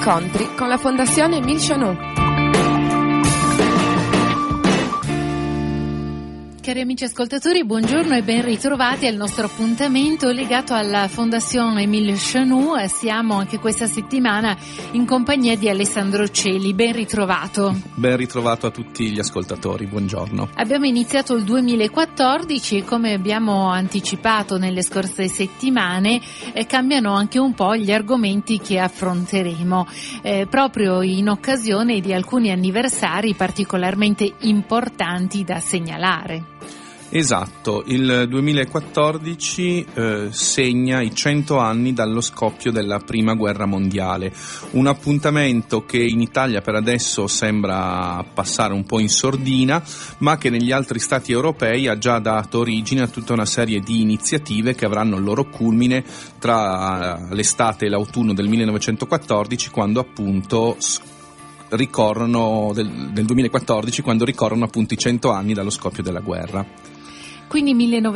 incontri con la Fondazione Émile Chanou. Cari amici ascoltatori, buongiorno e ben ritrovati al nostro appuntamento legato alla Fondazione Émile Chanou. Siamo anche questa settimana in compagnia di Alessandro Celi. Ben ritrovato. Ben ritrovato a tutti gli ascoltatori, buongiorno. Abbiamo iniziato il 2014 e come abbiamo anticipato nelle scorse settimane cambiano anche un po' gli argomenti che affronteremo proprio in occasione di alcuni anniversari particolarmente importanti da segnalare. Esatto, il 2014 segna i 100 anni dallo scoppio della Prima Guerra Mondiale, un appuntamento che in Italia per adesso sembra passare un po' in sordina, ma che negli altri stati europei ha già dato origine a tutta una serie di iniziative che avranno il loro culmine tra l'estate e l'autunno del 1914, quando appunto ricorrono del 2014, quando ricorrono appunto i 100 anni dallo scoppio della guerra. Quindi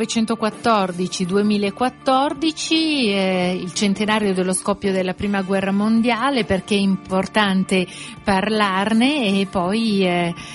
1914-2014, il centenario dello scoppio della Prima Guerra Mondiale, perché è importante parlarne e poi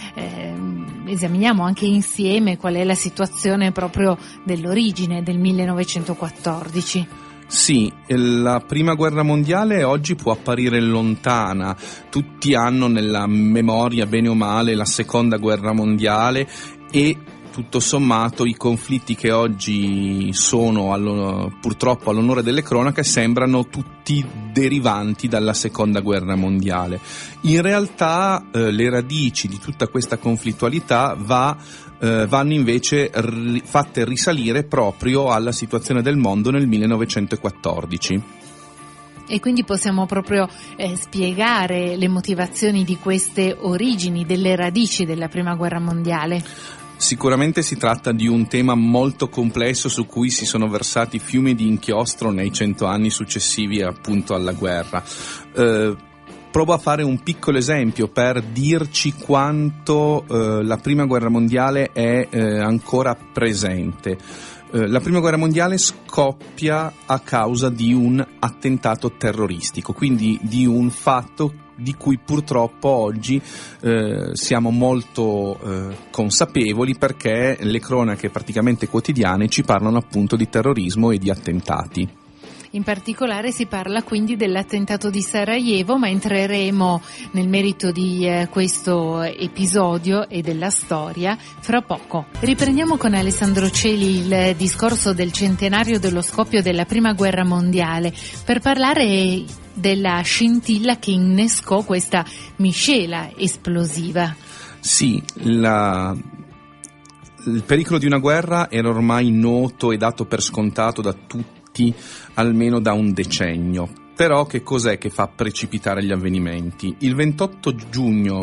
esaminiamo anche insieme qual è la situazione proprio dell'origine del 1914. Sì, la Prima Guerra Mondiale oggi può apparire lontana, tutti hanno nella memoria bene o male la Seconda Guerra Mondiale e tutto sommato i conflitti che oggi sono purtroppo all'onore delle cronache sembrano tutti derivanti dalla Seconda Guerra Mondiale. In realtà le radici di tutta questa conflittualità vanno invece fatte risalire proprio alla situazione del mondo nel 1914. E quindi possiamo proprio spiegare le motivazioni di queste origini, delle radici della Prima Guerra Mondiale? Sicuramente si tratta di un tema molto complesso su cui si sono versati fiumi di inchiostro nei 100 anni successivi appunto alla guerra. Provo a fare un piccolo esempio per dirci quanto la Prima Guerra Mondiale è ancora presente. La Prima Guerra Mondiale scoppia a causa di un attentato terroristico, quindi di un fatto di cui purtroppo oggi siamo molto consapevoli, perché le cronache praticamente quotidiane ci parlano appunto di terrorismo e di attentati. In particolare si parla quindi dell'attentato di Sarajevo, ma entreremo nel merito di questo episodio e della storia fra poco. Riprendiamo con Alessandro Celi il discorso del centenario dello scoppio della Prima Guerra Mondiale per parlare della scintilla che innescò questa miscela esplosiva. Sì, il pericolo di una guerra era ormai noto e dato per scontato da tutti almeno da un decennio. Però che cos'è che fa precipitare gli avvenimenti? Il 28 giugno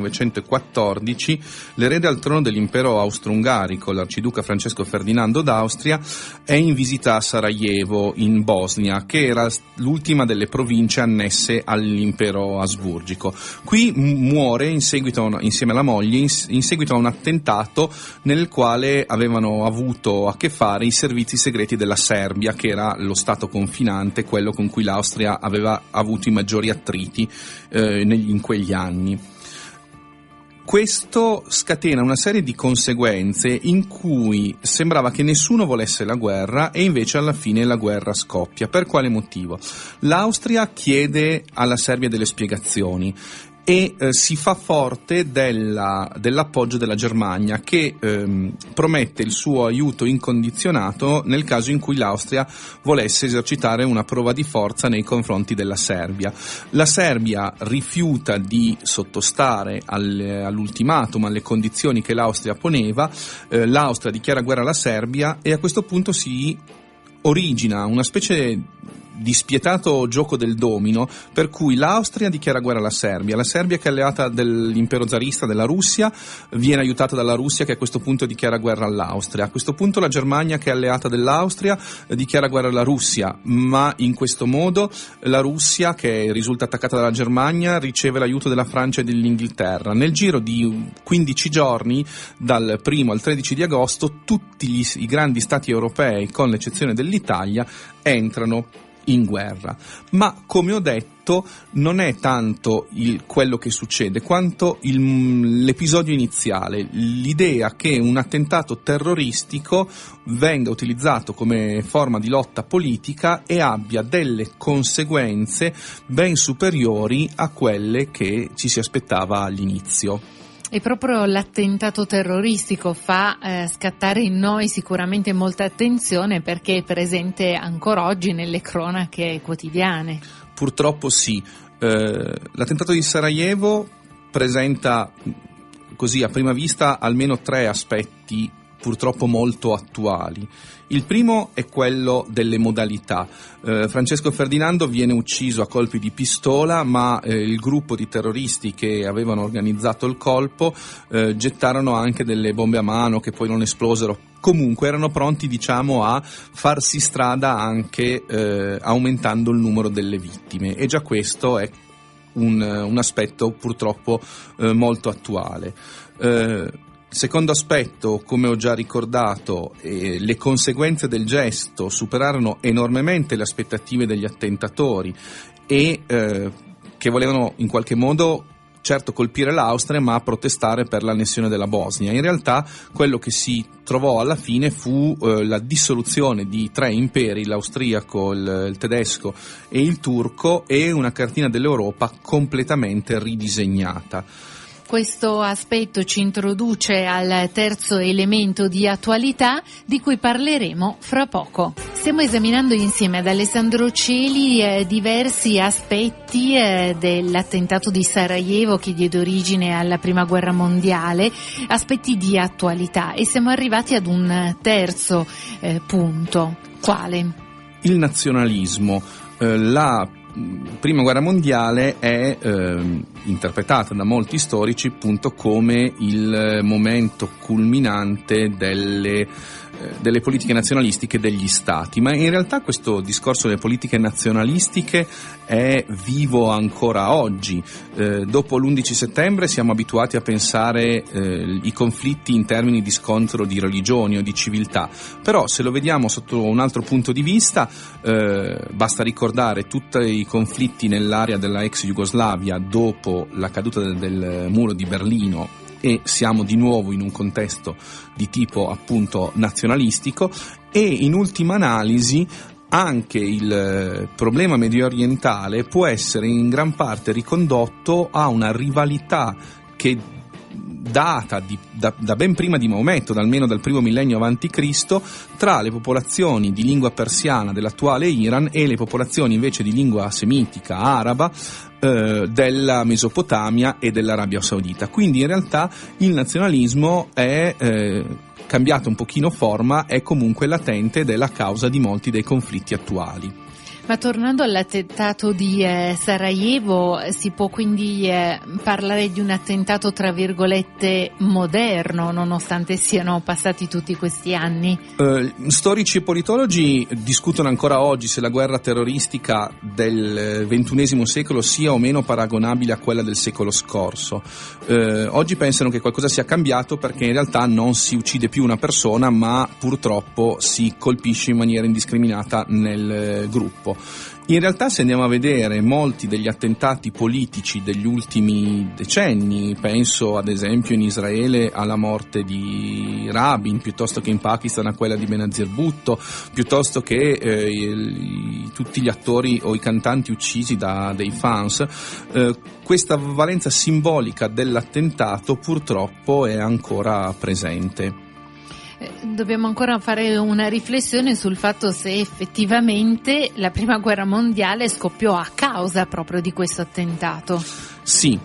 1914 l'erede al trono dell'impero austro-ungarico, l'arciduca Francesco Ferdinando d'Austria, è in visita a Sarajevo, in Bosnia, che era l'ultima delle province annesse all'impero asburgico. Qui muore insieme alla moglie in seguito a un attentato nel quale avevano avuto a che fare i servizi segreti della Serbia, che era lo stato confinante, quello con cui l'Austria aveva avuto i maggiori attriti in quegli anni. Questo scatena una serie di conseguenze in cui sembrava che nessuno volesse la guerra e invece alla fine la guerra scoppia. Per quale motivo? L'Austria chiede alla Serbia delle spiegazioni e si fa forte dell'appoggio della Germania, che promette il suo aiuto incondizionato nel caso in cui l'Austria volesse esercitare una prova di forza nei confronti della Serbia. La Serbia rifiuta di sottostare all'ultimatum, alle condizioni che l'Austria poneva, l'Austria dichiara guerra alla Serbia e a questo punto si origina una specie di spietato gioco del domino, per cui l'Austria dichiara guerra alla Serbia, la Serbia, che è alleata dell'impero zarista della Russia, viene aiutata dalla Russia, che a questo punto dichiara guerra all'Austria. A questo punto la Germania, che è alleata dell'Austria, dichiara guerra alla Russia, ma in questo modo la Russia, che risulta attaccata dalla Germania, riceve l'aiuto della Francia e dell'Inghilterra. Nel giro di 15 giorni, dal 1 al 13 di agosto, tutti i grandi stati europei, con l'eccezione dell'Italia, entrano in guerra. Ma come ho detto, non è tanto quello che succede quanto l'episodio iniziale, l'idea che un attentato terroristico venga utilizzato come forma di lotta politica e abbia delle conseguenze ben superiori a quelle che ci si aspettava all'inizio. E proprio l'attentato terroristico fa scattare in noi sicuramente molta attenzione, perché è presente ancora oggi nelle cronache quotidiane. Purtroppo sì. L'attentato di Sarajevo presenta, così a prima vista, almeno 3 aspetti purtroppo molto attuali. Il primo è quello delle modalità. Francesco Ferdinando viene ucciso a colpi di pistola, ma il gruppo di terroristi che avevano organizzato il colpo gettarono anche delle bombe a mano che poi non esplosero. Comunque erano pronti, a farsi strada anche aumentando il numero delle vittime, e già questo è un aspetto purtroppo molto attuale. Secondo aspetto, come ho già ricordato, le conseguenze del gesto superarono enormemente le aspettative degli attentatori e che volevano in qualche modo certo colpire l'Austria, ma protestare per l'annessione della Bosnia. In realtà quello che si trovò alla fine fu la dissoluzione di 3 imperi, l'austriaco, il tedesco e il turco, e una cartina dell'Europa completamente ridisegnata. Questo aspetto ci introduce al terzo elemento di attualità di cui parleremo fra poco. Stiamo esaminando insieme ad Alessandro Celi diversi aspetti dell'attentato di Sarajevo, che diede origine alla Prima Guerra Mondiale, aspetti di attualità, e siamo arrivati ad un terzo punto. Quale? Il nazionalismo. La Prima Guerra Mondiale è interpretata da molti storici appunto come il momento culminante delle politiche nazionalistiche degli stati, ma in realtà questo discorso delle politiche nazionalistiche è vivo ancora oggi. Dopo l'11 settembre siamo abituati a pensare i conflitti in termini di scontro di religioni o di civiltà, però se lo vediamo sotto un altro punto di vista, basta ricordare tutti i conflitti nell'area della ex Jugoslavia dopo la caduta del muro di Berlino, e siamo di nuovo in un contesto di tipo appunto nazionalistico. E in ultima analisi anche il problema mediorientale può essere in gran parte ricondotto a una rivalità che data da ben prima di Maometto, almeno dal primo millennio avanti Cristo, tra le popolazioni di lingua persiana dell'attuale Iran e le popolazioni invece di lingua semitica araba della Mesopotamia e dell'Arabia Saudita. Quindi in realtà il nazionalismo è cambiato un pochino forma, è comunque latente ed è la causa di molti dei conflitti attuali. Ma tornando all'attentato di Sarajevo, si può quindi parlare di un attentato tra virgolette moderno, nonostante siano passati tutti questi anni? Storici e politologi discutono ancora oggi se la guerra terroristica del XXI secolo sia o meno paragonabile a quella del secolo scorso. Oggi pensano che qualcosa sia cambiato, perché in realtà non si uccide più una persona, ma purtroppo si colpisce in maniera indiscriminata nel gruppo. In realtà, se andiamo a vedere molti degli attentati politici degli ultimi decenni, penso ad esempio in Israele alla morte di Rabin, piuttosto che in Pakistan a quella di Benazir Bhutto, piuttosto che tutti gli attori o i cantanti uccisi dei fans, questa valenza simbolica dell'attentato purtroppo è ancora presente. Dobbiamo ancora fare una riflessione sul fatto se effettivamente la Prima Guerra Mondiale scoppiò a causa proprio di questo attentato. Sì,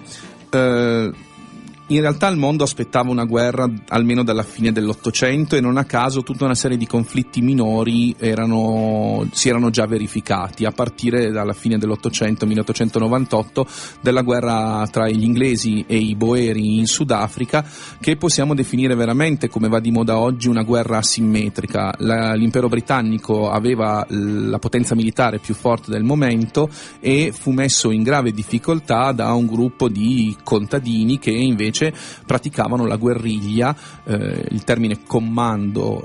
in realtà il mondo aspettava una guerra almeno dalla fine dell'Ottocento, e non a caso tutta una serie di conflitti minori si erano già verificati, a partire dalla fine dell'Ottocento, 1898, della guerra tra gli inglesi e i boeri in Sudafrica, che possiamo definire veramente, come va di moda oggi, una guerra asimmetrica. L'impero britannico aveva la potenza militare più forte del momento e fu messo in grave difficoltà da un gruppo di contadini che invece invece praticavano la guerriglia. Il termine commando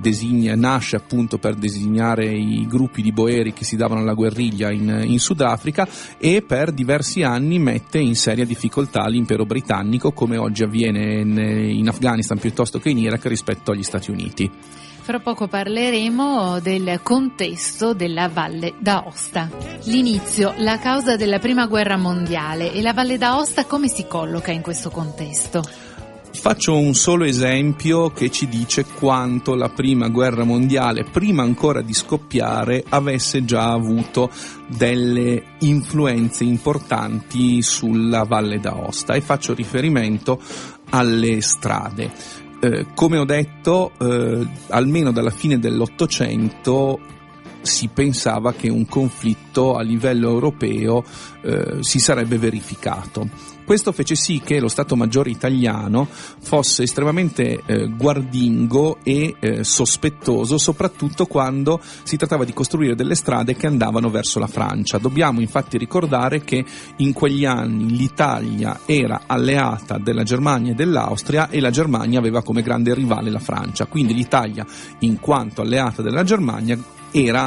nasce appunto per designare i gruppi di boeri che si davano alla guerriglia in Sudafrica, e per diversi anni mette in seria difficoltà l'impero britannico, come oggi avviene in Afghanistan piuttosto che in Iraq rispetto agli Stati Uniti. Fra poco parleremo del contesto della Valle d'Aosta. L'inizio, la causa della Prima Guerra Mondiale, e la Valle d'Aosta come si colloca in questo contesto? Faccio un solo esempio che ci dice quanto la Prima Guerra Mondiale, prima ancora di scoppiare, avesse già avuto delle influenze importanti sulla Valle d'Aosta, e faccio riferimento alle strade. Come ho detto, almeno dalla fine dell'Ottocento si pensava che un conflitto a livello europeo si sarebbe verificato. Questo fece sì che lo Stato Maggiore italiano fosse estremamente guardingo e sospettoso, soprattutto quando si trattava di costruire delle strade che andavano verso la Francia. Dobbiamo infatti ricordare che in quegli anni l'Italia era alleata della Germania e dell'Austria, e la Germania aveva come grande rivale la Francia. Quindi l'Italia, in quanto alleata della Germania, era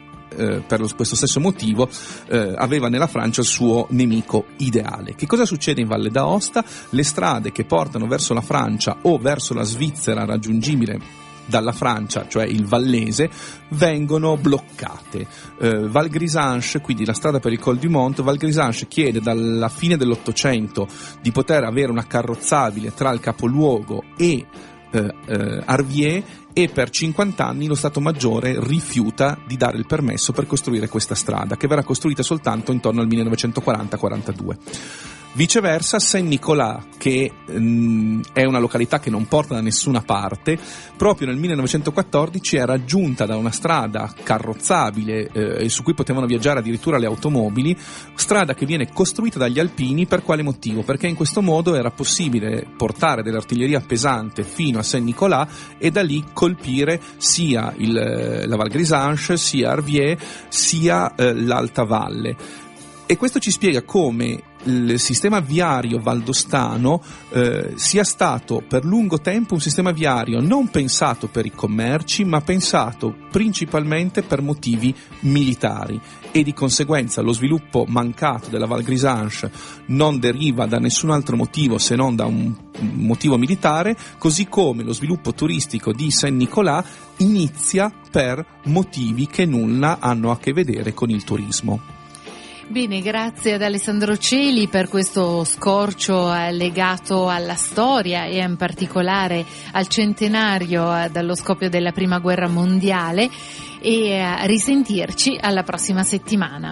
per questo stesso motivo aveva nella Francia il suo nemico ideale. Che cosa succede in Valle d'Aosta? Le strade che portano verso la Francia o verso la Svizzera, raggiungibile dalla Francia, cioè il vallese, vengono bloccate. Val Grisanche, quindi la strada per il Col du Mont, Val Grisanche chiede dalla fine dell'Ottocento di poter avere una carrozzabile tra il capoluogo e Arviers, e per 50 anni lo Stato Maggiore rifiuta di dare il permesso per costruire questa strada, che verrà costruita soltanto intorno al 1940-42. Viceversa, Saint-Nicolas, che è una località che non porta da nessuna parte, proprio nel 1914 è raggiunta da una strada carrozzabile su cui potevano viaggiare addirittura le automobili, strada che viene costruita dagli alpini. Per quale motivo? Perché in questo modo era possibile portare dell'artiglieria pesante fino a Saint-Nicolas e da lì colpire sia la Val Grisanche, sia Arviers, sia l'Alta Valle. E questo ci spiega come il sistema viario valdostano sia stato per lungo tempo un sistema viario non pensato per i commerci, ma pensato principalmente per motivi militari, e di conseguenza lo sviluppo mancato della Val Grisanche non deriva da nessun altro motivo se non da un motivo militare, così come lo sviluppo turistico di Saint-Nicolas inizia per motivi che nulla hanno a che vedere con il turismo. Bene, grazie ad Alessandro Celi per questo scorcio legato alla storia e in particolare al centenario dallo scoppio della Prima Guerra Mondiale, e a risentirci alla prossima settimana.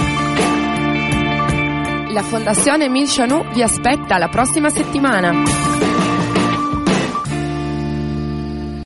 La Fondazione Emile Chanou vi aspetta la prossima settimana.